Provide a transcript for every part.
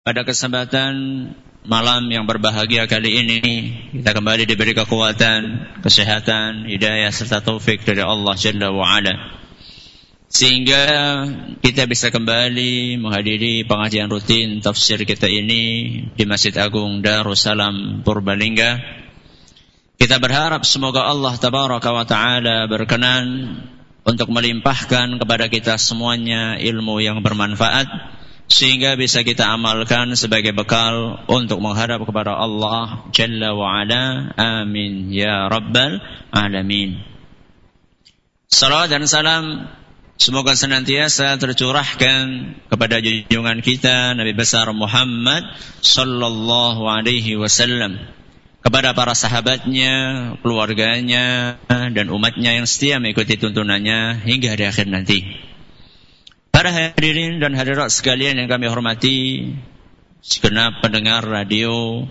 Pada kesempatan malam yang berbahagia kali ini, kita kembali diberi kekuatan, kesehatan, hidayah serta taufik dari Allah Jalla wa'ala, sehingga kita bisa kembali menghadiri pengajian rutin tafsir kita ini di Masjid Agung Darussalam Purbalingga. Kita berharap semoga Allah Tabaraka wa Ta'ala berkenan untuk melimpahkan kepada kita semuanya ilmu yang bermanfaat, sehingga bisa kita amalkan sebagai bekal untuk menghadap kepada Allah Jalla wa'ala. Amin ya Rabbal Alamin. Salawat dan salam semoga senantiasa tercurahkan kepada junjungan kita Nabi besar Muhammad sallallahu alaihi wasallam, kepada para sahabatnya, keluarganya, dan umatnya yang setia mengikuti tuntunannya hingga di akhir nanti. Para hadirin dan hadirat sekalian yang kami hormati, segenap pendengar radio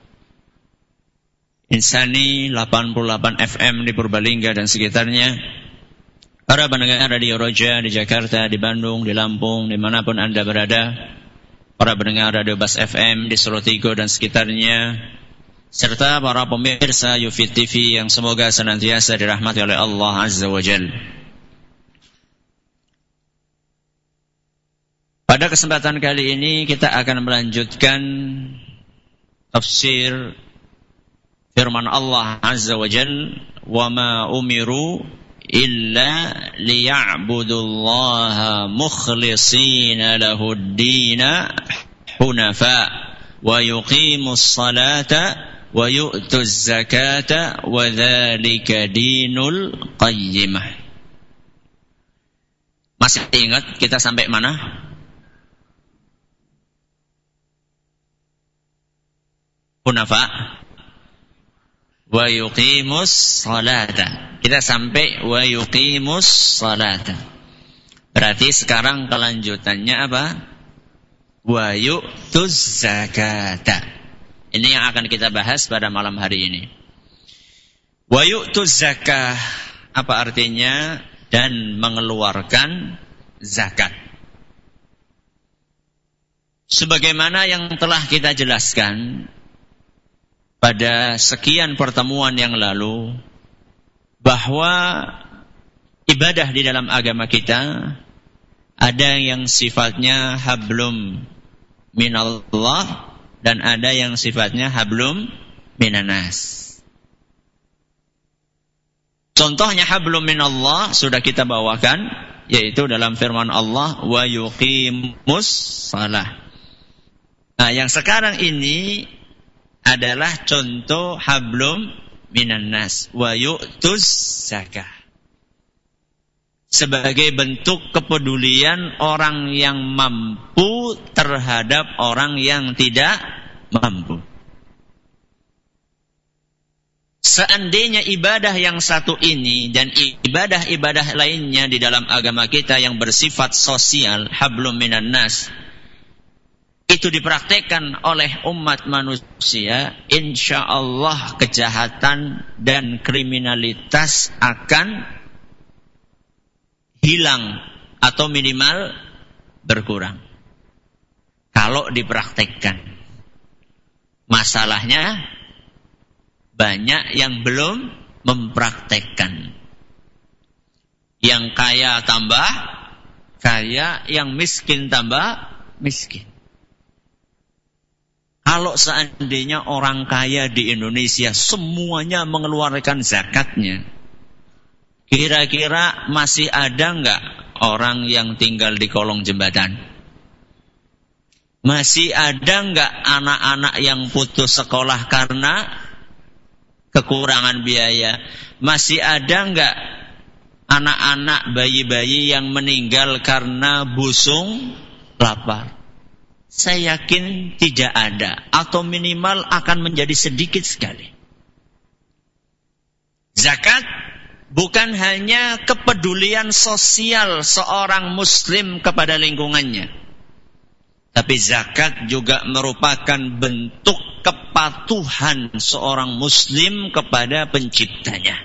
Insani 88 FM di Purbalingga dan sekitarnya, para pendengar radio Roja di Jakarta, di Bandung, di Lampung, dimanapun Anda berada, para pendengar radio Bas FM di Solotigo dan sekitarnya, serta para pemirsa Yufid TV yang semoga senantiasa dirahmati oleh Allah Azza wa Jalla. Pada kesempatan kali ini kita akan melanjutkan tafsir firman Allah Azza wa Jalla, "Wa ma umiru illa liya'budullaha mukhlishina lahud-dina hunafa wa yuqimus salata wa yu'tuz zakata wa dzalika dinul qayyimah." Masih ingat kita sampai mana? Hunafa wa yuqimus salata. Kita sampai wa yuqimus salata. Berarti sekarang kelanjutannya apa? Wa yu'tuz zakata. Ini yang akan kita bahas pada malam hari ini. Wa yu'tuz zakah, apa artinya? Dan mengeluarkan zakat. Sebagaimana yang telah kita jelaskan pada sekian pertemuan yang lalu, bahwa ibadah di dalam agama kita ada yang sifatnya hablum minallah dan ada yang sifatnya hablum minanas. Contohnya hablum minallah sudah kita bawakan, yaitu dalam firman Allah, wa yuqimus salah. Nah, yang sekarang ini adalah contoh hablum minan nas, wa yu'tuz zakah, sebagai bentuk kepedulian orang yang mampu terhadap orang yang tidak mampu. Seandainya ibadah yang satu ini dan ibadah-ibadah lainnya di dalam agama kita yang bersifat sosial, hablum minan nas, itu dipraktekkan oleh umat manusia, insya Allah kejahatan dan kriminalitas akan hilang atau minimal berkurang kalau dipraktekkan. Masalahnya banyak yang belum mempraktekkan. Yang kaya tambah kaya, yang miskin tambah miskin. Kalau seandainya orang kaya di Indonesia semuanya mengeluarkan zakatnya, kira-kira masih ada enggak orang yang tinggal di kolong jembatan? Masih ada enggak anak-anak yang putus sekolah karena kekurangan biaya? Masih ada enggak anak-anak bayi-bayi yang meninggal karena busung lapar? Saya yakin tidak ada, atau minimal akan menjadi sedikit sekali. Zakat bukan hanya kepedulian sosial seorang muslim kepada lingkungannya, tapi zakat juga merupakan bentuk kepatuhan seorang muslim kepada penciptanya.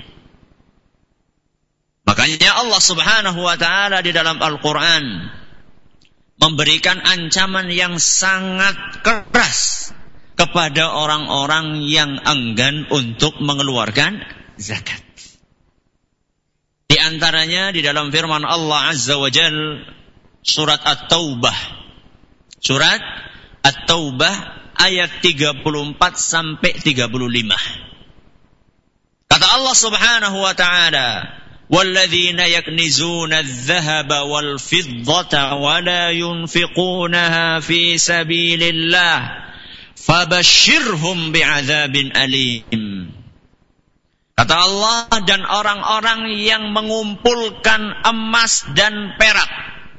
Makanya Allah Subhanahu wa ta'ala di dalam Al-Quran memberikan ancaman yang sangat keras kepada orang-orang yang enggan untuk mengeluarkan zakat. Di antaranya di dalam firman Allah Azza wa Jalla surat At-Taubah. Surat At-Taubah ayat 34 sampai 35. Kata Allah Subhanahu wa taala, وَالَّذِينَ يَكْنِزُونَ الذَّهَبَ وَالْفِضَّةَ وَلَا يُنْفِقُونَهَا فِي سَبِيلِ اللَّهِ فَبَشِّرْهُمْ بِعَذَابٍ أَلِيمٍ. Kata Allah, dan orang-orang yang mengumpulkan emas dan perak.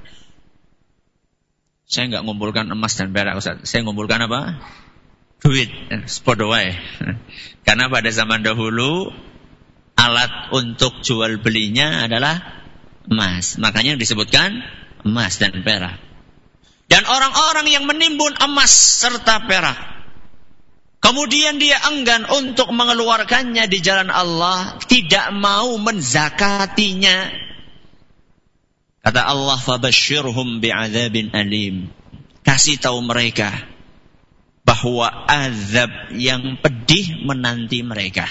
Saya enggak mengumpulkan emas dan perak, Ustaz. Saya mengumpulkan apa? Duit. Spodowai. Karena pada zaman dahulu alat untuk jual belinya adalah emas. Makanya disebutkan emas dan perak. Dan orang-orang yang menimbun emas serta perak, kemudian dia enggan untuk mengeluarkannya di jalan Allah, tidak mau menzakatinya. Kata Allah, فَبَشِّرْهُمْ بِعَذَابٍ أَلِيمٍ. Kasih tahu mereka bahwa azab yang pedih menanti mereka.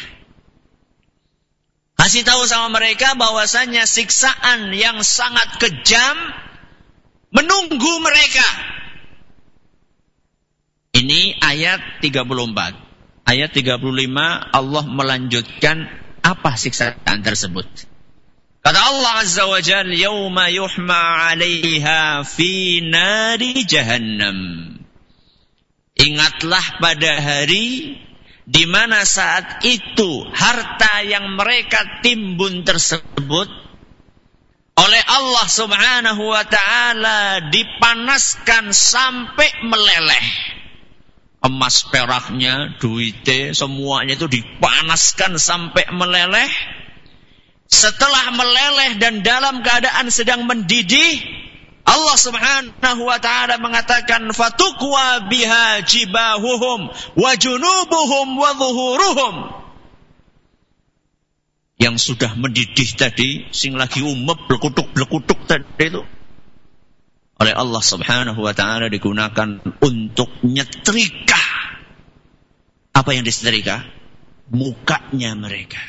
Kasih tahu sama mereka bahwasanya siksaan yang sangat kejam menunggu mereka. Ini ayat 34. Ayat 35 Allah melanjutkan apa siksaan tersebut. Kata Allah Azza wa Jalla, "Yauma yuhma 'alaiha fi nari jahannam." Ingatlah pada hari di mana saat itu harta yang mereka timbun tersebut oleh Allah Subhanahu wa taala dipanaskan sampai meleleh. Emas peraknya, duitnya, semuanya itu dipanaskan sampai meleleh. Setelah meleleh dan dalam keadaan sedang mendidih, Allah Subhanahu wa taala mengatakan, "Fatuqwa biha jibahuhum wa junubuhum wa zuhuruhum." Yang sudah mendidih tadi, sing lagi umep blekutuk tadi itu, oleh Allah Subhanahu wa taala digunakan untuk nyetrika. Apa yang disetrika? Mukanya mereka.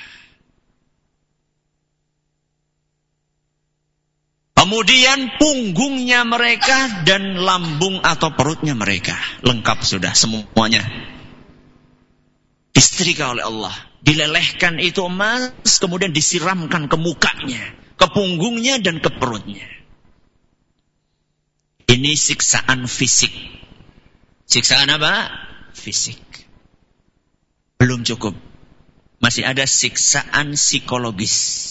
Kemudian punggungnya mereka dan lambung atau perutnya mereka. Lengkap sudah semuanya. Disetrika oleh Allah. Dilelehkan itu emas, kemudian disiramkan ke mukanya, ke punggungnya dan ke perutnya. Ini siksaan fisik. Siksaan apa? Fisik. Belum cukup. Masih ada siksaan psikologis.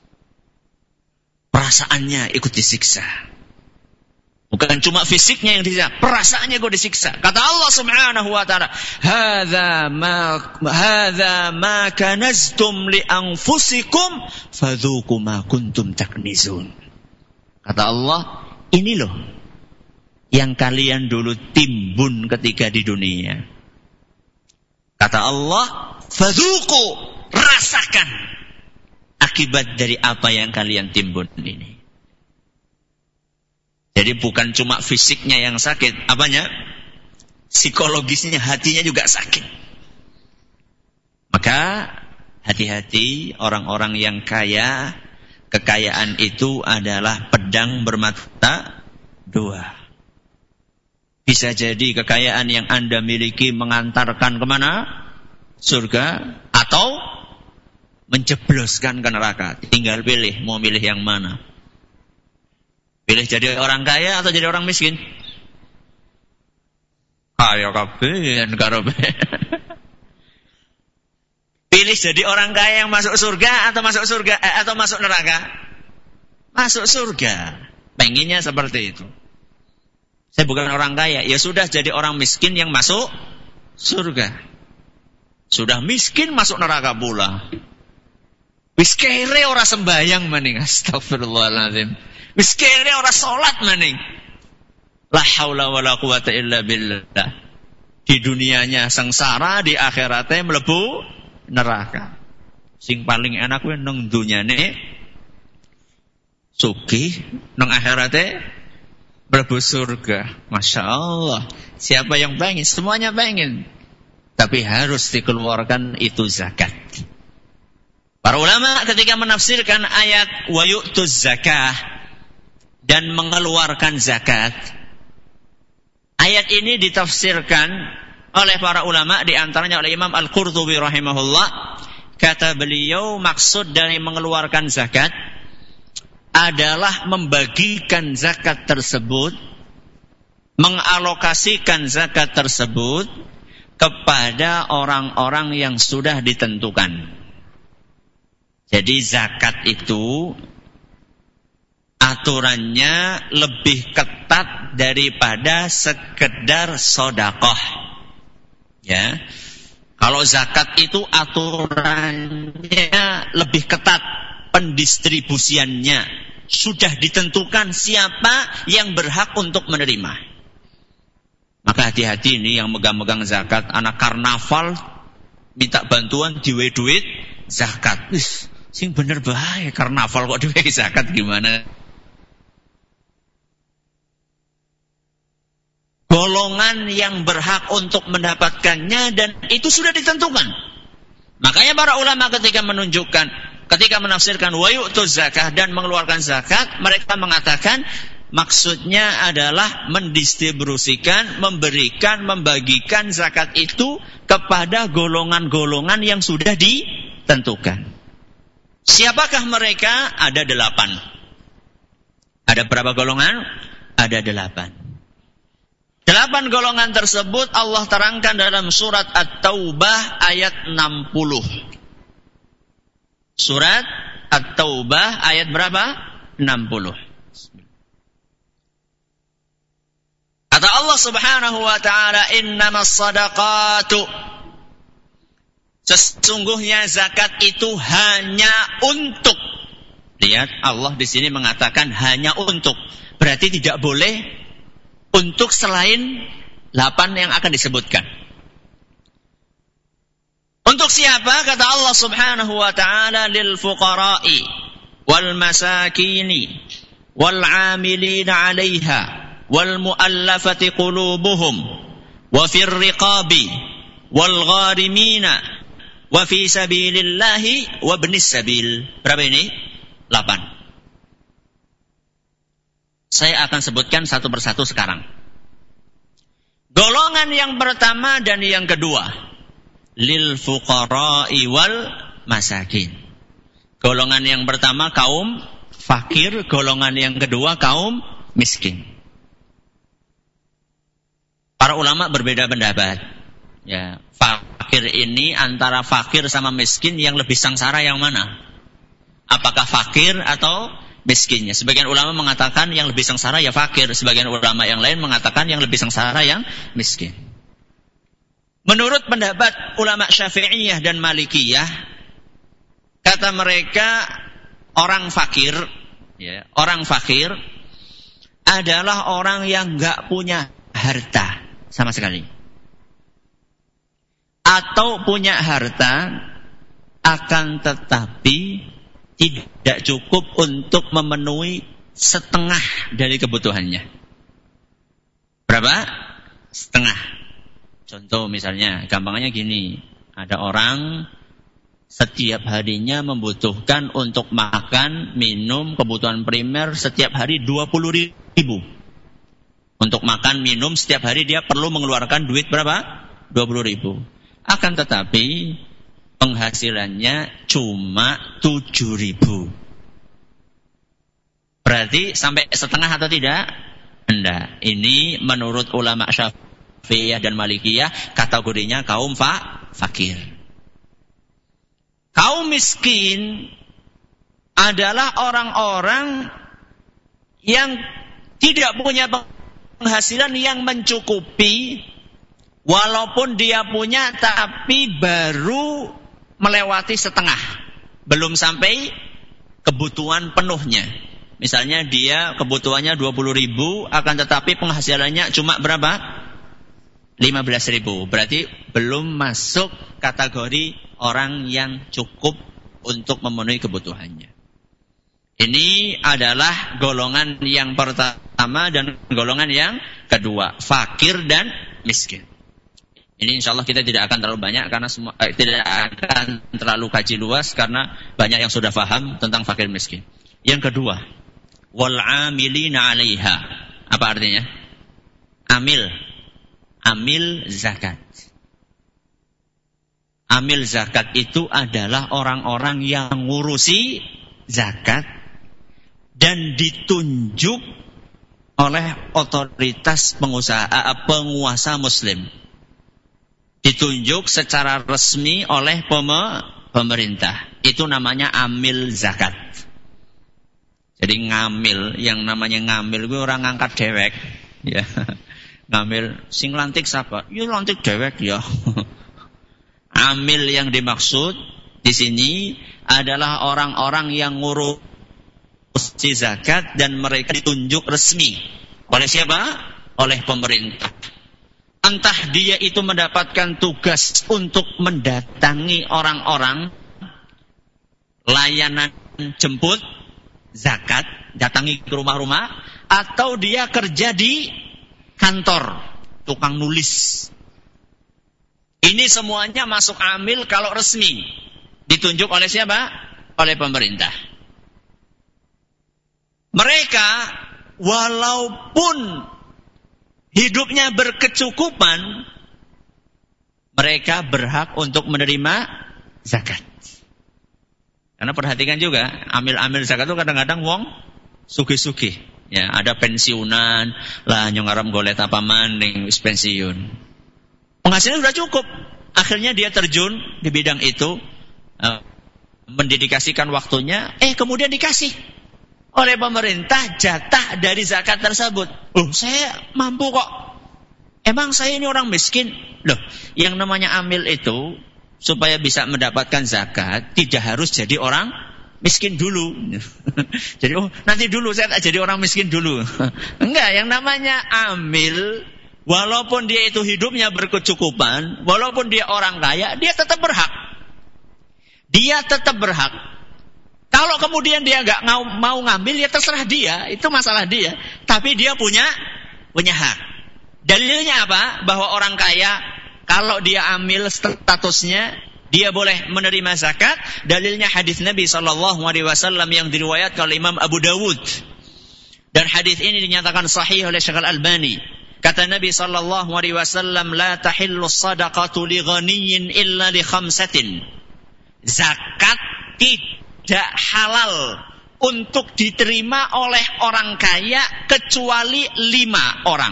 Perasaannya ikut disiksa. Bukan cuma fisiknya yang disiksa, perasaannya ikut disiksa. Kata Allah Subhanahu wa taala, "Hadza ma kanaztum li anfusikum fadzuqu ma kuntum taknizun." Kata Allah, ini loh yang kalian dulu timbun ketika di dunia. Kata Allah, "Fadzuqu," rasakan akibat dari apa yang kalian timbun ini. Jadi bukan cuma fisiknya yang sakit, apanya? Psikologisnya, hatinya juga sakit. Maka hati-hati orang-orang yang kaya. Kekayaan itu adalah pedang bermata dua. Bisa jadi kekayaan yang Anda miliki mengantarkan kemana? Surga, atau menjebloskan ke neraka. Tinggal pilih, mau milih yang mana. Pilih jadi orang kaya atau jadi orang miskin? Kaya kabeh karobe. Pilih jadi orang kaya yang masuk surga atau masuk neraka? Masuk surga. Pengennya seperti itu. Saya bukan orang kaya, ya sudah jadi orang miskin yang masuk surga. Sudah miskin masuk neraka pula. Wis kere ora sembayang maning, astagfirullahaladzim. Wis kere ora salat maning. La haula wala quwata illa billah. Di dunianya sengsara, di akhiratnya mlebu neraka. Sing paling enak kuwi nang dunyane sugih, nang akhirate berebut surga. Masya Allah. Siapa yang pengen? Semuanya pengen. Tapi harus dikeluarkan itu zakat. Para ulama ketika menafsirkan ayat wa yu'tuz zakah dan mengeluarkan zakat, ayat ini ditafsirkan oleh para ulama, di antaranya oleh Imam Al-Qurtubi rahimahullah. Kata beliau, maksud dari mengeluarkan zakat adalah membagikan zakat tersebut, mengalokasikan zakat tersebut kepada orang-orang yang sudah ditentukan. Jadi zakat itu aturannya lebih ketat daripada sekedar sedekah. Ya. Kalau zakat itu aturannya lebih ketat, pendistribusiannya sudah ditentukan siapa yang berhak untuk menerima. Maka hati-hati ini yang megang-megang zakat, anak karnaval minta bantuan diwe duit zakat. Sing bener bae karnaval kok diwe zakat gimana? Golongan yang berhak untuk mendapatkannya dan itu sudah ditentukan. Makanya para ulama ketika menafsirkan wa yu'tuz zakah dan mengeluarkan zakat, mereka mengatakan maksudnya adalah mendistribusikan, memberikan, membagikan zakat itu kepada golongan-golongan yang sudah ditentukan. Siapakah mereka? Ada 8. Ada berapa golongan? Ada 8. 8 golongan tersebut Allah terangkan dalam surat At-Taubah ayat 60. Surat At-Taubah ayat berapa? 60. Kata Allah Subhanahu wa taala, "Innamas shadaqatu." Sesungguhnya zakat itu hanya untuk. Lihat, Allah di sini mengatakan hanya untuk. Berarti tidak boleh untuk selain 8 yang akan disebutkan. Untuk siapa? Kata Allah Subhanahu wa taala, lil fuqara'i wal masakini wal 'amilina 'alaiha wal mu'allafati qulubuhum wa fir riqabi wal gharimina wa fi sabilillahi wa ibnis sabil. Berapa ini? 8. Saya akan sebutkan satu persatu sekarang. Golongan yang pertama dan yang kedua, lil fuqara'i wal masakin. Golongan yang pertama kaum fakir, golongan yang kedua kaum miskin. Para ulama berbeda pendapat. Ya, fakir ini antara fakir sama miskin yang lebih sengsara yang mana? Apakah fakir atau miskinnya? Sebagian ulama mengatakan yang lebih sengsara ya fakir. Sebagian ulama yang lain mengatakan yang lebih sengsara yang miskin. Menurut pendapat ulama Syafi'iyah dan Malikiyah, kata mereka orang fakir adalah orang yang enggak punya harta sama sekali. Atau punya harta akan tetapi tidak cukup untuk memenuhi setengah dari kebutuhannya. Berapa? Setengah. Contoh misalnya, gampangnya gini. Ada orang setiap harinya membutuhkan untuk makan, minum, kebutuhan primer setiap hari 20.000. Untuk makan, minum setiap hari dia perlu mengeluarkan duit berapa? 20.000. Akan tetapi penghasilannya cuma 7.000. Berarti sampai setengah atau tidak? Enggak. Ini menurut ulama Syafi'iyah dan Malikiyah kategorinya kaum fakir. Kaum miskin adalah orang-orang yang tidak punya penghasilan yang mencukupi, walaupun dia punya tapi baru melewati setengah, belum sampai kebutuhan penuhnya. Misalnya dia kebutuhannya 20.000, akan tetapi penghasilannya cuma berapa? 15.000. Berarti belum masuk kategori orang yang cukup untuk memenuhi kebutuhannya. Ini adalah golongan yang pertama pertama dan golongan yang kedua, fakir dan miskin. Ini insya Allah kita tidak akan terlalu banyak karena tidak akan terlalu kaji luas karena banyak yang sudah paham tentang fakir miskin. Yang kedua, wal 'amilina 'alaiha. Apa artinya? Amil zakat. Amil zakat itu adalah orang-orang yang ngurusi zakat dan ditunjuk oleh otoritas penguasa muslim. Ditunjuk secara resmi oleh pemerintah. Itu namanya amil zakat. Jadi ngamil, yang namanya ngamil itu orang ngangkat dewek. Ya. Ngamil, sing lantik siapa? Ya lantik dewek ya. Amil yang dimaksud di sini adalah orang-orang yang ngurusi zakat dan mereka ditunjuk resmi. Oleh siapa? Oleh pemerintah. Entah dia itu mendapatkan tugas untuk mendatangi orang-orang, layanan jemput zakat, datangi ke rumah-rumah, atau dia kerja di kantor, tukang nulis. Ini semuanya masuk amil kalau resmi. Ditunjuk oleh siapa? Oleh pemerintah. Mereka walaupun hidupnya berkecukupan, mereka berhak untuk menerima zakat. Karena perhatikan juga, amil-amil zakat itu kadang-kadang wong sugih-sugih. Ya, ada pensiunan, lah nyongaram golet apa maning wis pensiun. Penghasilan sudah cukup. Akhirnya dia terjun di bidang itu, mendedikasikan waktunya, kemudian dikasih oleh pemerintah jatah dari zakat tersebut. Saya mampu kok. Emang saya ini orang miskin? Loh, yang namanya amil itu supaya bisa mendapatkan zakat tidak harus jadi orang miskin dulu. Jadi nanti dulu saya tak jadi orang miskin dulu. Enggak, yang namanya amil walaupun dia itu hidupnya berkecukupan, walaupun dia orang kaya, dia tetap berhak. Dia tetap berhak. Kalau kemudian dia nggak mau ngambil, ya terserah dia, itu masalah dia. Tapi dia punya hak. Dalilnya apa? Bahwa orang kaya, kalau dia amil statusnya, dia boleh menerima zakat. Dalilnya hadis Nabi SAW yang diriwayatkan oleh Imam Abu Dawud. Dan hadis ini dinyatakan sahih oleh Syekh Al-Albani. Kata Nabi SAW, la tahillu sadaqatu li ghaniyyin illa li khamsatin. Zakat tidak halal untuk diterima oleh orang kaya kecuali 5 orang.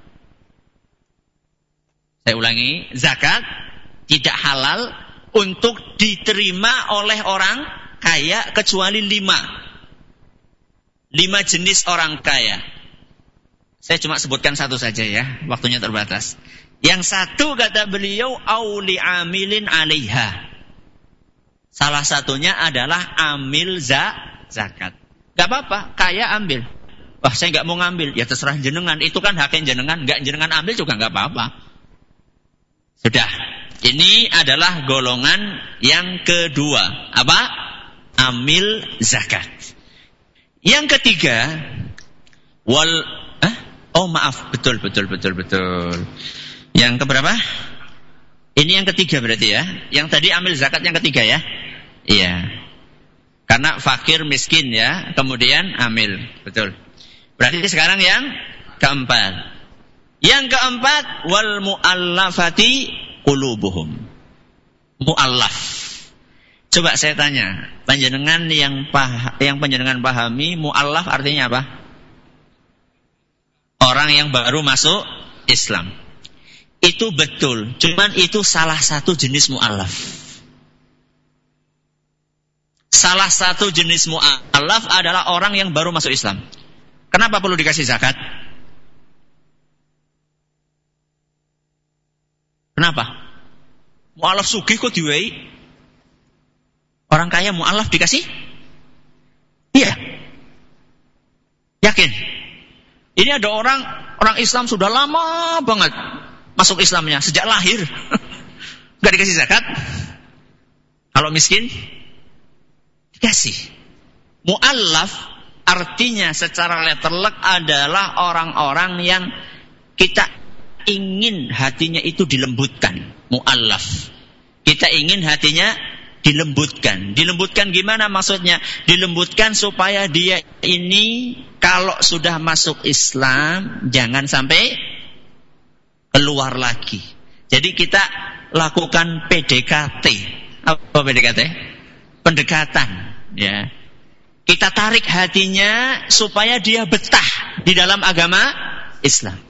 Saya ulangi, zakat tidak halal untuk diterima oleh orang kaya kecuali 5. 5 jenis orang kaya. Saya cuma sebutkan satu saja ya, waktunya terbatas. Yang satu kata beliau, auli amilin 'alaiha. Salah satunya adalah amil zakat. Gak apa-apa, kaya ambil. Wah, saya gak mau ngambil. Ya terserah jenengan, itu kan haknya jenengan. Gak jenengan ambil juga gak apa-apa. Sudah. Ini adalah golongan yang kedua. Apa? Amil zakat. Yang ketiga, betul. Yang keberapa? Ini yang ketiga berarti ya. Yang tadi amil zakat yang ketiga ya. Iya. Karena fakir miskin ya, kemudian amil. Betul. Berarti sekarang yang keempat. Yang keempat, wal mu'allafati qulubuhum. Mu'allaf. Coba saya tanya, panjenengan yang panjenengan pahami, mu'allaf artinya apa? Orang yang baru masuk Islam. Itu betul, cuman itu salah satu jenis mu'allaf. Salah satu jenis mu'allaf adalah orang yang baru masuk Islam. Kenapa perlu dikasih zakat? Kenapa? Mu'allaf sugih kok diwehi? Orang kaya mu'allaf dikasih? Iya. Yakin? Ini ada orang Islam sudah lama banget masuk Islamnya, sejak lahir. Gak dikasih zakat. Kalau miskin, dikasih. Mu'allaf artinya secara letterlek adalah orang-orang yang kita ingin hatinya itu dilembutkan. Mu'allaf. Kita ingin hatinya dilembutkan. Dilembutkan gimana maksudnya? Dilembutkan supaya dia ini kalau sudah masuk Islam jangan sampai keluar lagi. Jadi kita lakukan PDKT. Apa PDKT? Pendekatan, ya. Kita tarik hatinya supaya dia betah di dalam agama Islam.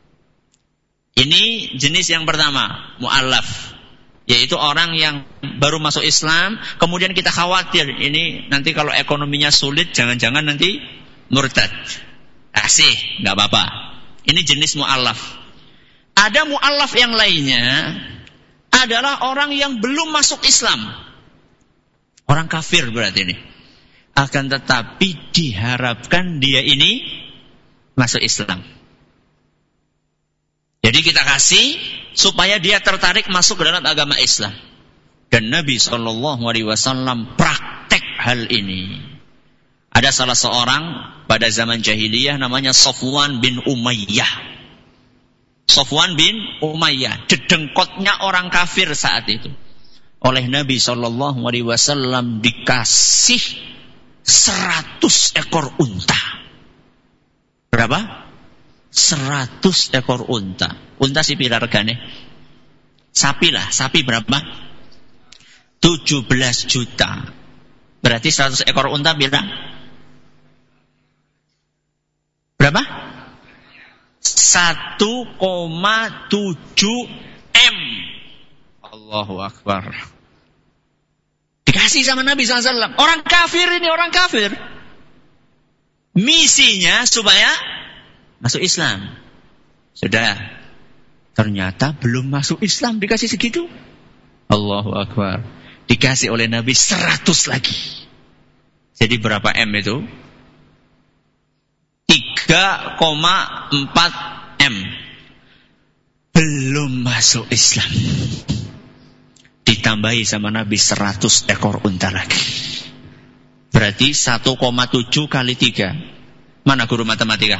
Ini jenis yang pertama, mu'allaf. Yaitu orang yang baru masuk Islam, kemudian kita khawatir, ini nanti kalau ekonominya sulit, jangan-jangan nanti murtad. Kasih, gak apa-apa. Ini jenis mu'allaf. Ada mu'allaf yang lainnya, adalah orang yang belum masuk Islam. Orang kafir berarti ini. Akan tetapi diharapkan dia ini masuk Islam. Jadi kita kasih supaya dia tertarik masuk ke dalam agama Islam. Dan Nabi SAW praktek hal ini. Ada salah seorang pada zaman jahiliyah namanya Safwan bin Umayyah. Safwan bin Umayyah, dedengkotnya orang kafir saat itu. Oleh Nabi SAW dikasih 100 ekor unta. Berapa? 100 ekor unta. Unta sih pira regane? Sapi lah, sapi berapa? 17 juta. Berarti 100 ekor unta pira? Berapa? 1,7 M. Allahu Akbar. Dikasih sama Nabi SAW. Orang kafir ini, orang kafir. Misinya supaya masuk Islam. Sudah. Ternyata belum masuk Islam dikasih segitu. Allahu Akbar. Dikasih oleh Nabi 100 lagi. Jadi berapa M itu? 3,4 M. Belum masuk Islam. Ditambahi sama Nabi 100 ekor unta lagi. Berarti 1,7 kali 3. Mana guru matematika?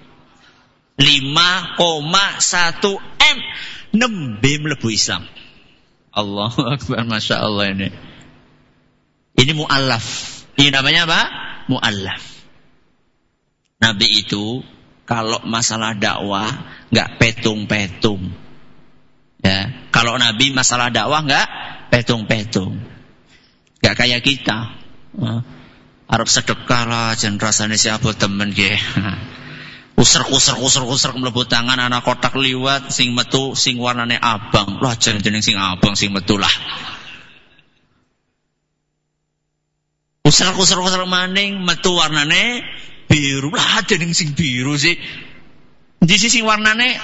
5,1 M. Nembe mlebu Islam. Allahu Akbar, Masya Allah ini. Ini mu'allaf. Ini namanya apa? Mu'allaf. Nabi itu kalau masalah dakwah nggak petung-petung. Ya, kalau Nabi masalah dakwah nggak petung-petung. Nggak kayak kita. Arab sedekah lah, jan rasane siapa temen ge. User mlebu tangan anak kotak liwat sing metu sing warnane abang. Lah jan jeneng sing abang sing metu lah. User maning metu warnane biru lah jeneng sing biru sih. Di sisi warnane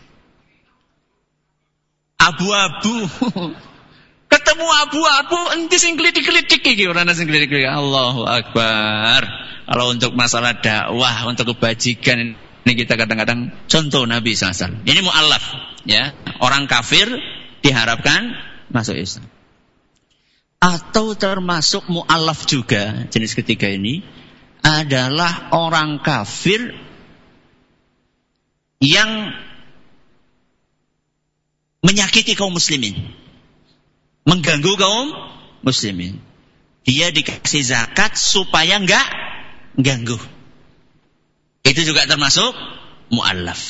abu-abu. Ketemu abu-abu enti sing klitik-klitik iki ora sing klitik-klitik. Allahu Akbar. Kalau untuk masalah dakwah, untuk kebajikan ini kita kadang-kadang contoh Nabi SAW. Ini mu'allaf, ya. Orang kafir diharapkan masuk Islam. Atau termasuk mu'allaf juga, jenis ketiga ini adalah orang kafir yang menyakiti kaum muslimin, mengganggu kaum muslimin. Dia dikasih zakat supaya enggak ganggu. Itu juga termasuk mu'allaf.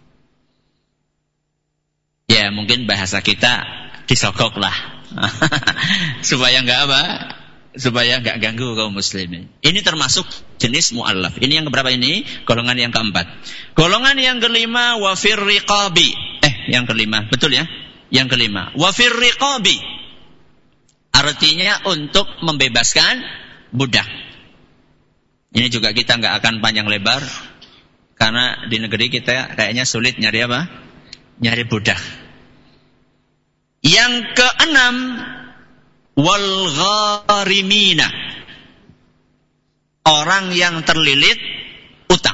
Ya mungkin bahasa kita disogok lah. Supaya enggak apa? Supaya enggak ganggu kaum muslimin. Ini termasuk jenis mu'allaf. Ini yang keberapa ini? Golongan yang keempat. Golongan yang kelima, wafir riqabi. Yang kelima, betul ya? Yang kelima, wafir riqabi. Artinya untuk membebaskan budak. Ini juga kita nggak akan panjang lebar karena di negeri kita kayaknya sulit nyari apa? Nyari budak. Yang keenam, wal gharimina. Orang yang terlilit utang.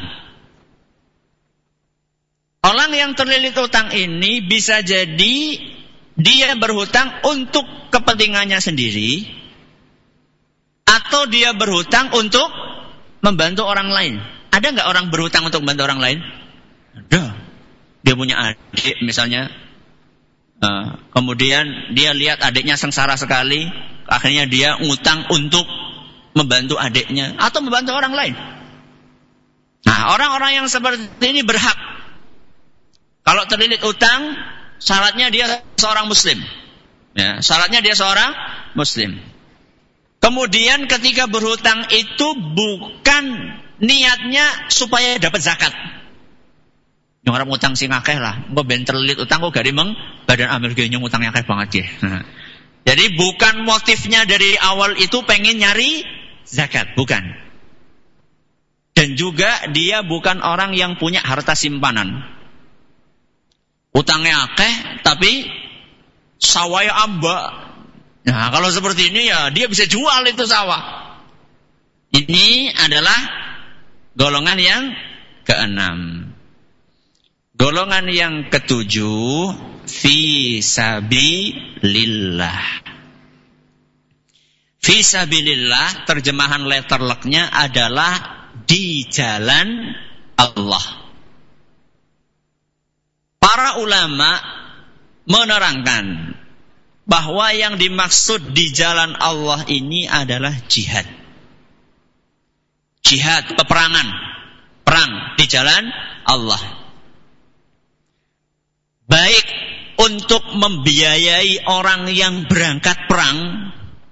Orang yang terlilit utang ini bisa jadi dia berhutang untuk kepentingannya sendiri atau dia berhutang untuk membantu orang lain. Ada nggak orang berhutang untuk membantu orang lain? Ada. Dia punya adik misalnya, kemudian dia lihat adiknya sengsara sekali, akhirnya dia ngutang untuk membantu adiknya atau membantu orang lain. Nah, orang-orang yang seperti ini berhak. Kalau terlilit utang, syaratnya dia seorang muslim. Ya, syaratnya dia seorang muslim. Kemudian ketika berhutang itu bukan niatnya supaya dapat zakat. Yang orang utang sing akeh lah, engko ben terlilit utang kok gari meng badan amil ge nyung utangnya akeh banget ya. Nah, jadi bukan motifnya dari awal itu pengen nyari zakat, bukan. Dan juga dia bukan orang yang punya harta simpanan. Utangnya akeh tapi sawahnya ambak. Nah, kalau seperti ini ya dia bisa jual itu sawah. Ini adalah golongan yang keenam. Golongan yang ketujuh, fi sabilillah. Fi sabilillah, terjemahan letterleknya adalah di jalan Allah. Para ulama menerangkan bahwa yang dimaksud di jalan Allah ini adalah jihad. Jihad, peperangan, perang di jalan Allah. Baik untuk membiayai orang yang berangkat perang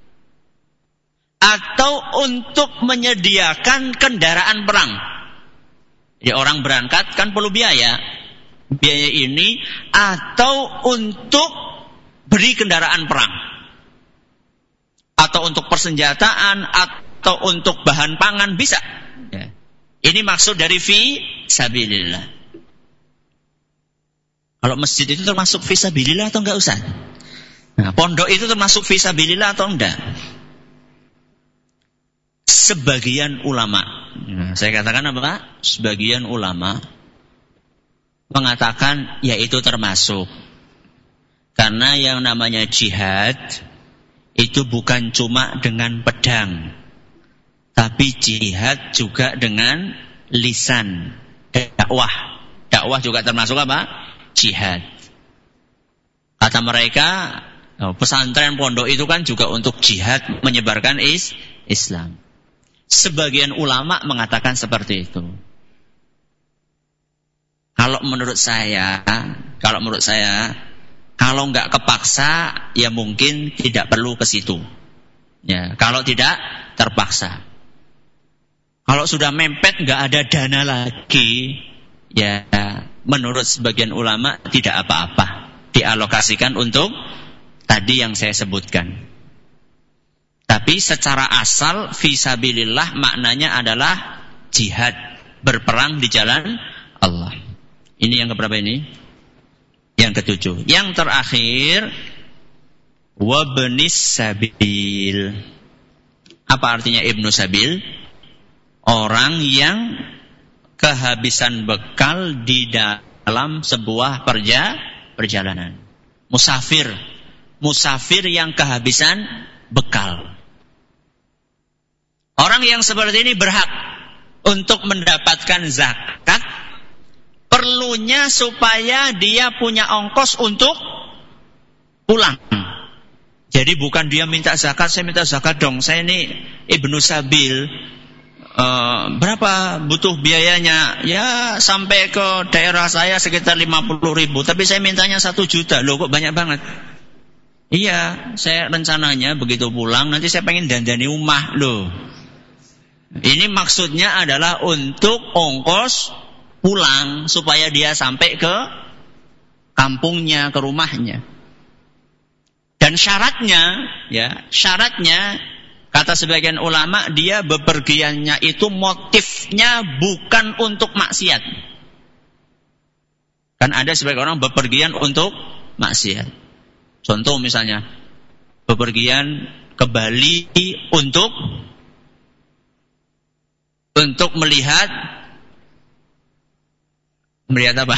atau untuk menyediakan kendaraan perang. Jadi orang berangkat kan perlu biaya. Biaya ini atau untuk beri kendaraan perang. Atau untuk persenjataan atau untuk bahan pangan bisa. Ya. Ini maksud dari fi sabilillah. Kalau masjid itu termasuk fisabilillah atau enggak usah? Nah, pondok itu termasuk fisabilillah atau enggak? Sebagian ulama, nah, saya katakan apa Pak? Sebagian ulama mengatakan ya itu termasuk. Karena yang namanya jihad itu bukan cuma dengan pedang, tapi jihad juga dengan lisan, dakwah. Dakwah juga termasuk apa? Jihad. Kata mereka, pesantren pondok itu kan juga untuk jihad menyebarkan Islam. Sebagian ulama mengatakan seperti itu. Kalau menurut saya, kalau nggak kepaksa, ya mungkin tidak perlu ke situ. Ya, kalau tidak terpaksa. Kalau sudah mepet nggak ada dana lagi, ya menurut sebagian ulama tidak apa-apa, dialokasikan untuk tadi yang saya sebutkan. Tapi secara asal fisabilillah maknanya adalah jihad, berperang di jalan Allah. Ini yang keberapa ini? Yang ketujuh. Yang terakhir, wabnis sabil. Apa artinya ibnu sabil? Orang yang kehabisan bekal di dalam sebuah perjalanan. Musafir yang kehabisan bekal. Orang yang seperti ini berhak untuk mendapatkan zakat, perlunya supaya dia punya ongkos untuk pulang. Jadi bukan dia minta zakat, saya minta zakat dong, saya ini ibnu sabil. Berapa butuh biayanya? Ya sampai ke daerah saya sekitar 50.000, tapi saya mintanya 1 juta. Loh kok banyak banget? Iya, saya rencananya begitu pulang nanti saya pengen dandani rumah. Loh, ini maksudnya adalah untuk ongkos pulang supaya dia sampai ke kampungnya, ke rumahnya. Dan syaratnya kata sebagian ulama, dia bepergiannya itu motifnya bukan untuk maksiat. Kan ada sebagian orang bepergian untuk maksiat. Contoh misalnya, bepergian ke Bali untuk melihat apa?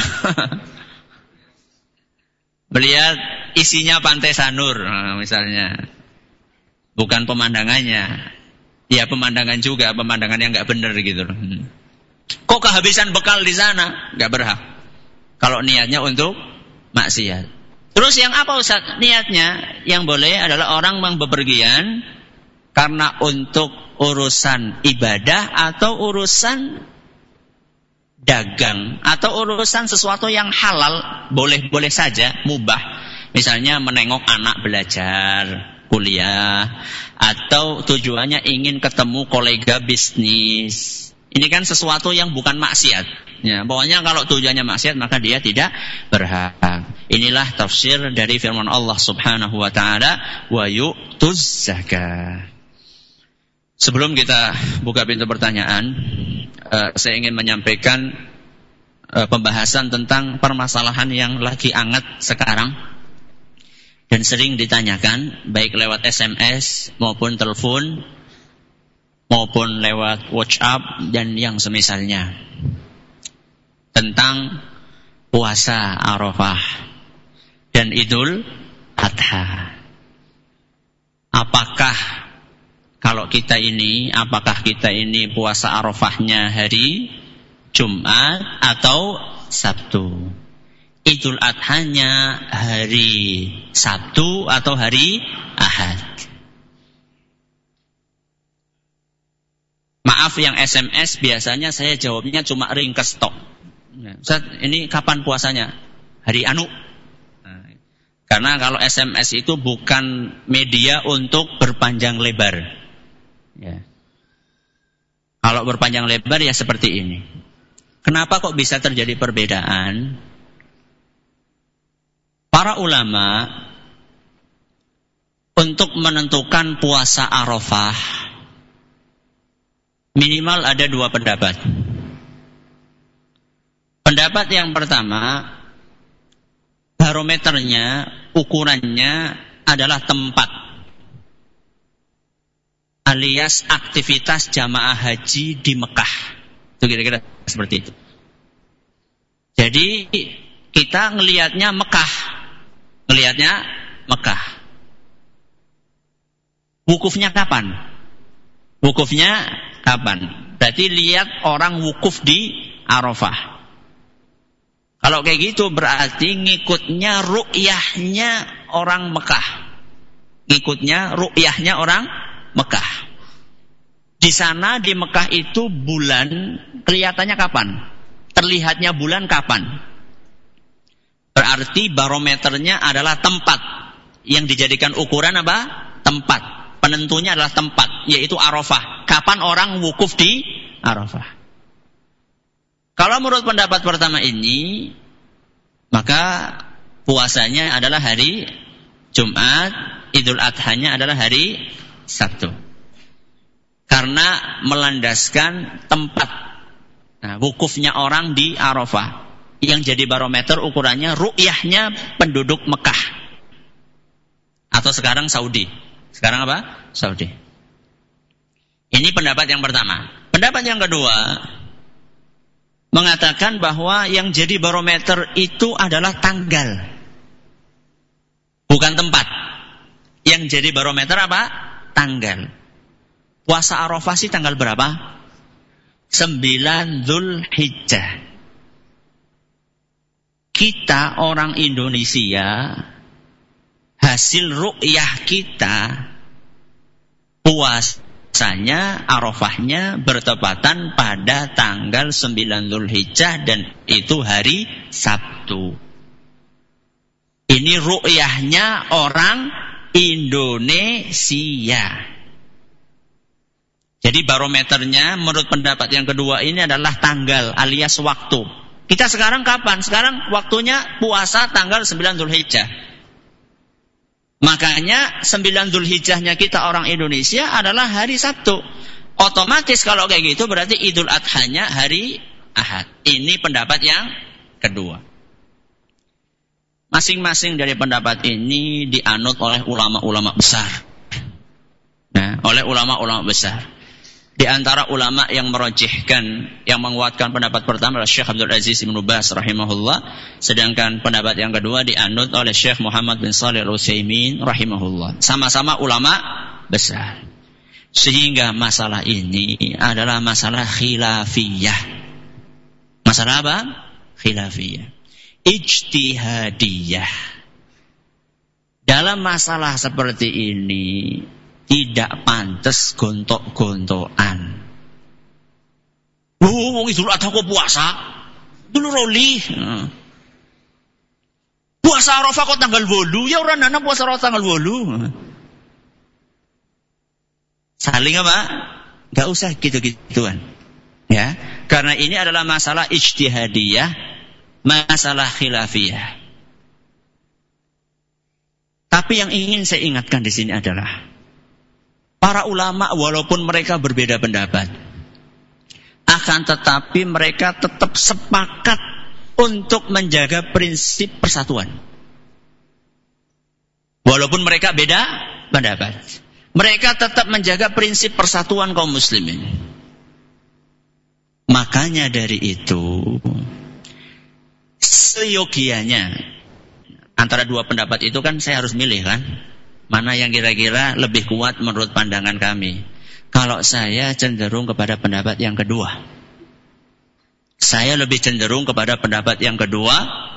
Melihat isinya Pantai Sanur misalnya. Bukan pemandangannya. Ya pemandangan juga, pemandangan yang nggak benar gitu loh. Kok kehabisan bekal di sana? Nggak berhak. Kalau niatnya untuk maksiat. Terus yang apa Ustaz? Niatnya yang boleh adalah orang yang bepergian karena untuk urusan ibadah atau urusan dagang atau urusan sesuatu yang halal, boleh-boleh saja, mubah. Misalnya menengok anak belajar, kuliah, atau tujuannya ingin ketemu kolega bisnis. Ini kan sesuatu yang bukan maksiat. Ya, pokoknya kalau tujuannya maksiat maka dia tidak berhak. Inilah tafsir dari firman Allah Subhanahu wa taala, wa yu'tuz zakah. Sebelum kita buka pintu pertanyaan, saya ingin menyampaikan pembahasan tentang permasalahan yang lagi hangat sekarang dan sering ditanyakan baik lewat SMS maupun telepon maupun lewat WhatsApp dan yang semisalnya tentang puasa Arafah dan Idul Adha. Apakah kita ini puasa Arafahnya hari Jumat atau Sabtu? Idul Adhanya hari Sabtu atau hari Ahad? Maaf yang SMS biasanya saya jawabnya cuma ringkes tok. Ustaz, ini kapan puasanya? Hari anu. Karena kalau SMS itu bukan media untuk berpanjang lebar. Ya. Kalau berpanjang lebar ya seperti ini. Kenapa kok bisa terjadi perbedaan? Para ulama untuk menentukan puasa Arafah minimal ada 2 pendapat. Pendapat yang pertama, barometernya, ukurannya adalah tempat alias aktivitas jamaah haji di Mekah. Itu kira-kira seperti itu. Jadi kita ngelihatnya Mekah. Wukufnya kapan? Berarti lihat orang wukuf di Arafah. Kalau kayak gitu berarti ngikutnya ru'yahnya orang Mekah. Di sana di Mekah itu bulan kelihatannya kapan? Terlihatnya bulan kapan? Berarti barometernya adalah tempat. Yang dijadikan ukuran apa? Tempat. Penentunya adalah tempat, yaitu Arafah. Kapan orang wukuf di Arafah? Kalau menurut pendapat pertama ini, maka puasanya adalah hari Jumat, Idul Adhanya adalah hari Sabtu. Karena melandaskan tempat wukufnya orang di Arafah. Yang jadi barometer ukurannya ru'yahnya penduduk Mekah. Atau sekarang Saudi. Sekarang apa? Saudi. Ini pendapat yang pertama. Pendapat yang kedua mengatakan bahwa yang jadi barometer itu adalah tanggal, bukan tempat. Yang jadi barometer apa? Tanggal. Puasa Arafah sih tanggal berapa? 9 Dzulhijjah. Kita orang Indonesia, hasil ru'yah kita, puasanya Arafahnya bertepatan pada tanggal 9 Dzulhijjah dan itu hari Sabtu. Ini ru'yahnya orang Indonesia. Jadi barometernya menurut pendapat yang kedua ini adalah tanggal alias waktu. Kita sekarang kapan? Sekarang waktunya puasa tanggal 9 Dzulhijjah. Makanya 9 Dzulhijjahnya kita orang Indonesia adalah hari Sabtu. Otomatis kalau kayak gitu berarti Idul Adhanya hari Ahad. Ini pendapat yang kedua. Masing-masing dari pendapat ini dianut oleh ulama-ulama besar. Oleh ulama-ulama besar. Di antara ulama yang merojihkan, yang menguatkan pendapat pertama adalah Syekh Abdul Aziz Ibn Baz rahimahullah. Sedangkan pendapat yang kedua dianut oleh Syekh Muhammad bin Shalih Al-Utsaimin rahimahullah. Sama-sama ulama besar. Sehingga masalah ini adalah masalah khilafiyah. Masalah apa? Khilafiyah. Ijtihadiyah. Dalam masalah seperti ini tidak pantas gontok-gontokan. Wong Idul Adha kok puasa? Dulu roli. Puasa Arafah kok tanggal 8? Ya ora nana puasa Arafah tanggal 8. Saling apa? Enggak usah gitu-gituan. Ya, karena ini adalah masalah ijtihadiyah, masalah khilafiyah. Tapi yang ingin saya ingatkan di sini adalah para ulama walaupun mereka berbeda pendapat, akan tetapi mereka tetap sepakat untuk menjaga prinsip persatuan. Walaupun mereka beda pendapat, mereka tetap menjaga prinsip persatuan kaum muslimin. Makanya dari itu, seyogianya antara dua pendapat itu kan saya harus milih kan, mana yang kira-kira lebih kuat menurut pandangan kami. Kalau saya cenderung kepada pendapat yang kedua. Saya lebih cenderung kepada pendapat yang kedua.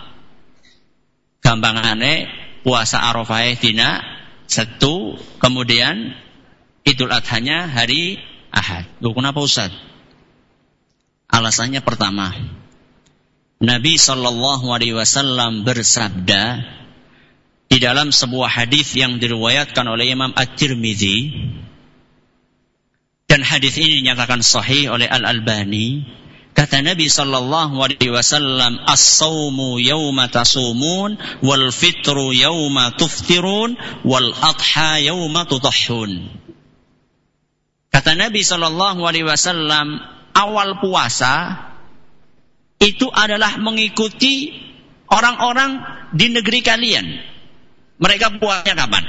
Gampangane puasa Arafah dina 1, kemudian Idul Adhanya hari Ahad. Loh, kenapa Ustaz? Alasannya pertama, Nabi SAW bersabda di dalam sebuah hadis yang diriwayatkan oleh Imam At-Tirmidzi, dan hadis ini dinyatakan sahih oleh Al-Albani. Kata Nabi SAW, as-sawmu yawma tasumun, wal fitru yawma tuftirun, wal adha yawma tudahhun. Kata Nabi SAW, awal puasa itu adalah mengikuti orang-orang di negeri kalian. Mereka puasanya kapan?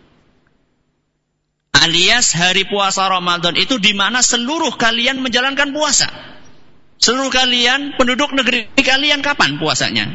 Alias hari puasa Ramadan itu di mana seluruh kalian menjalankan puasa. Seluruh kalian penduduk negeri kalian kapan puasanya?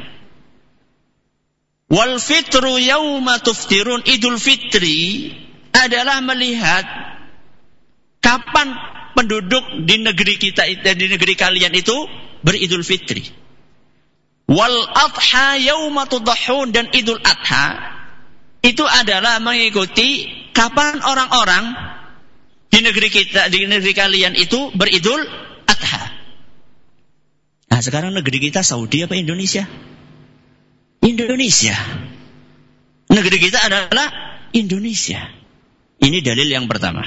Wal fitru yauma tuftirun, Idul Fitri adalah melihat kapan penduduk di negeri kita, di negeri kalian itu beridul fitri. Wal adha yauma tudahhun, dan Idul Adha itu adalah mengikuti kapan orang-orang di negeri kita, di negeri kalian itu beridul adha. Nah, sekarang negeri kita Saudi apa Indonesia? Indonesia. Negeri kita adalah Indonesia. Ini dalil yang pertama.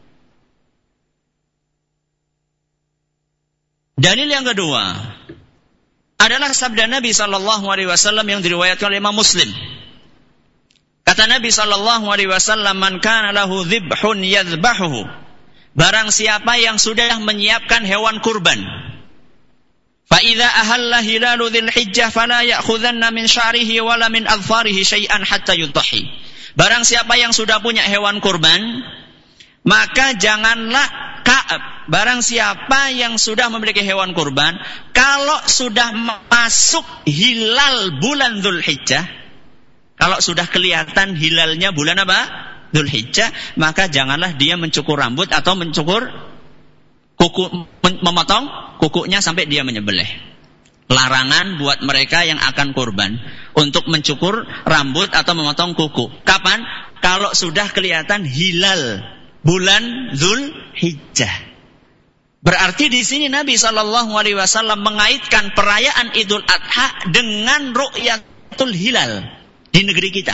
Dalil yang kedua adalah sabda Nabi SAW yang diriwayatkan oleh Imam Muslim. Kata Nabi SAW, man kana lahu dhibhun yadhbahuhu. Barang siapa yang sudah menyiapkan hewan kurban, fa idza ahalla hilalu dzil hijjah fala ya'khudhanna min sya'rihi wala min adfarihi syai'an hatta yudhi. Barang siapa yang sudah punya hewan kurban, maka janganlah barang siapa yang sudah memiliki hewan kurban, kalau sudah masuk hilal bulan Dzulhijjah, kalau sudah kelihatan hilalnya bulan apa? Dzulhijjah, maka janganlah dia mencukur rambut atau mencukur kuku, memotong kukunya sampai dia menyembelih. Larangan buat mereka yang akan kurban untuk mencukur rambut atau memotong kuku. Kapan? Kalau sudah kelihatan hilal bulan Dzulhijjah. Berarti di sini Nabi SAW mengaitkan perayaan Idul Adha dengan ru'yatul hilal di negeri kita.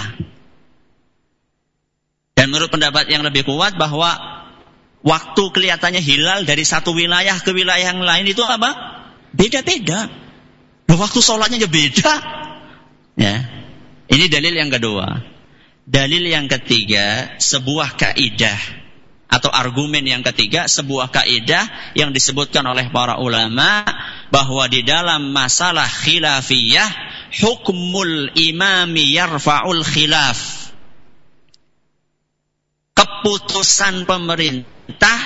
Dan menurut pendapat yang lebih kuat bahwa waktu kelihatannya hilal dari satu wilayah ke wilayah yang lain itu apa? Beda-beda. Waktu sholatnya juga beda. Ya. Ini dalil yang kedua. Dalil yang ketiga, sebuah kaidah atau argumen yang ketiga, sebuah kaidah yang disebutkan oleh para ulama bahwa di dalam masalah khilafiyah, hukmul imami yarfa'ul khilaf. Keputusan pemerintah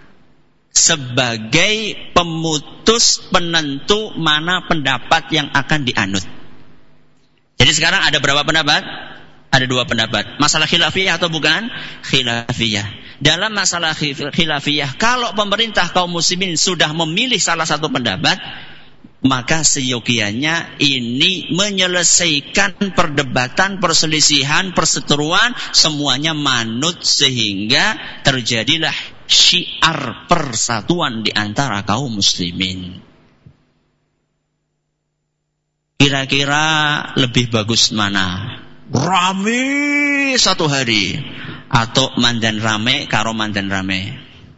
sebagai pemutus penentu mana pendapat yang akan dianut. Jadi sekarang ada berapa pendapat? Ada 2 pendapat. Masalah khilafiyah atau bukan? Khilafiyah. dalam masalah khilafiyah, kalau pemerintah kaum muslimin sudah memilih salah satu pendapat, maka seyogianya ini menyelesaikan perdebatan, perselisihan, perseteruan, semuanya manut sehingga terjadilah syiar persatuan di antara kaum muslimin. Kira-kira lebih bagus mana? Rame satu hari atau mandan rame karo mandan rame?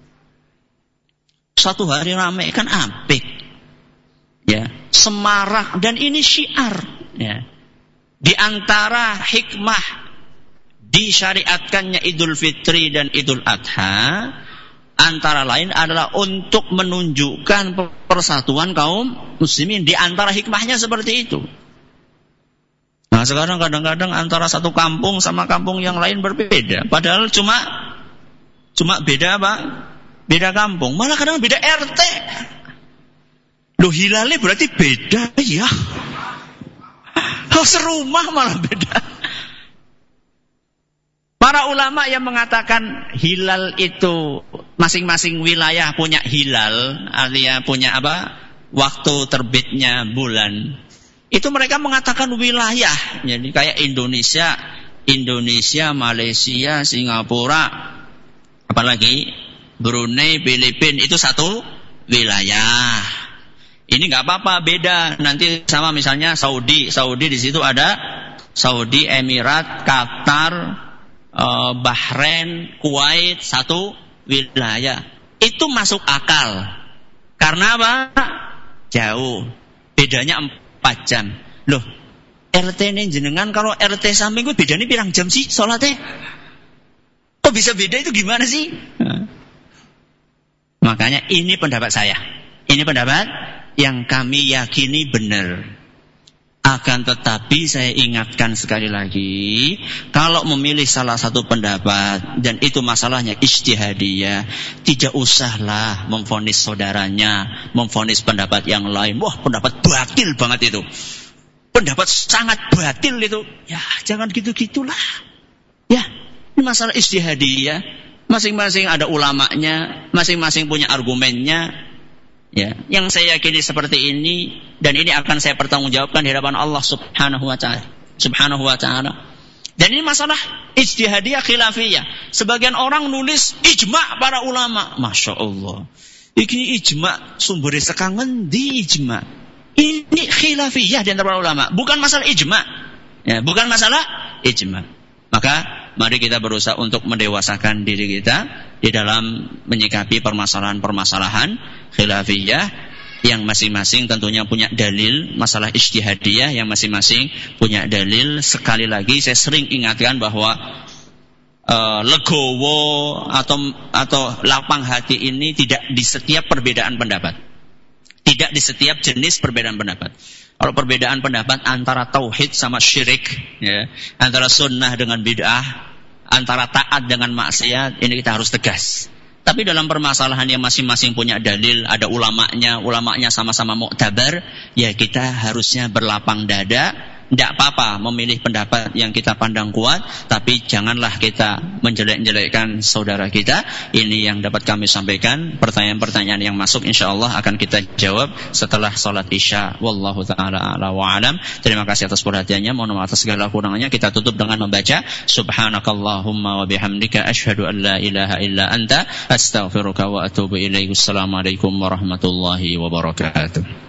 Satu hari rame kan apik. Ya, semarak, dan ini syiar, ya. Di antara hikmah disyariatkannya Idul Fitri dan Idul Adha antara lain adalah untuk menunjukkan persatuan kaum muslimin. Di antara hikmahnya seperti itu. Nah, sekarang kadang-kadang antara satu kampung sama kampung yang lain berbeda, padahal cuma beda apa? Beda kampung, malah kadang beda RT. Loh, hilalnya berarti beda ya. Oh, serumah malah beda. Para ulama yang mengatakan hilal itu masing-masing wilayah punya hilal, artinya punya apa? Waktu terbitnya bulan. Itu mereka mengatakan wilayah. Jadi kayak Indonesia, Malaysia, Singapura, apalagi Brunei, Filipina, itu satu wilayah. Ini nggak apa-apa, beda nanti sama misalnya Saudi di situ ada Saudi, Emirat, Qatar, Bahrain, Kuwait, satu wilayah. Itu masuk akal. Karena apa? Jauh. Bedanya 4 jam. Loh, RT ini jenengan kalau RT samping gue bedanya pirang jam sih sholatnya? Kok bisa beda itu gimana sih? Makanya ini pendapat saya. Ini pendapat yang kami yakini benar. Akan tetapi saya ingatkan sekali lagi, kalau memilih salah satu pendapat dan itu masalahnya ijtihadiyah, tidak usahlah memvonis saudaranya, memvonis pendapat yang lain. Wah, pendapat batil banget itu. Pendapat sangat batil itu. Ya, jangan gitu-gitulah. Ya, ini masalah ijtihadiyah. Masing-masing ada ulamanya, masing-masing punya argumennya. Ya, yang saya yakini seperti ini, dan ini akan saya pertanggungjawabkan di hadapan Allah Subhanahu wa taala. Dan ini masalah ijtihadiyah khilafiyah. Sebagian orang nulis ijma' para ulama. Masya Allah. Ini ijma' sumbernya sekang ngendi ijma'? Ini khilafiyah di antara para ulama, bukan masalah ijma'. Ya, bukan masalah ijma'. Maka mari kita berusaha untuk mendewasakan diri kita di dalam menyikapi permasalahan-permasalahan khilafiyah yang masing-masing tentunya punya dalil, masalah ijtihadiyah yang masing-masing punya dalil. Sekali lagi saya sering ingatkan bahwa legowo atau lapang hati ini tidak di setiap perbedaan pendapat. Tidak di setiap jenis perbedaan pendapat. Kalau perbedaan pendapat antara tauhid sama syirik, ya, antara sunnah dengan bid'ah, antara taat dengan maksiat, ini kita harus tegas. Tapi dalam permasalahan yang masing-masing punya dalil, ada ulamanya sama-sama mu'tabar, ya kita harusnya berlapang dada. Tidak apa-apa memilih pendapat yang kita pandang kuat, tapi janganlah kita menjelek-jelekkan saudara kita. Ini yang dapat kami sampaikan. Pertanyaan-pertanyaan yang masuk insyaallah akan kita jawab setelah salat Isya. Wallahu taala a'la wa alam. Terima kasih atas perhatiannya. Mohon maaf atas segala kurangnya. Kita tutup dengan membaca subhanakallahumma wa bihamdika asyhadu an la ilaha illa anta astaghfiruka wa atubu ilaik. Assalamualaikum warahmatullahi wabarakatuh.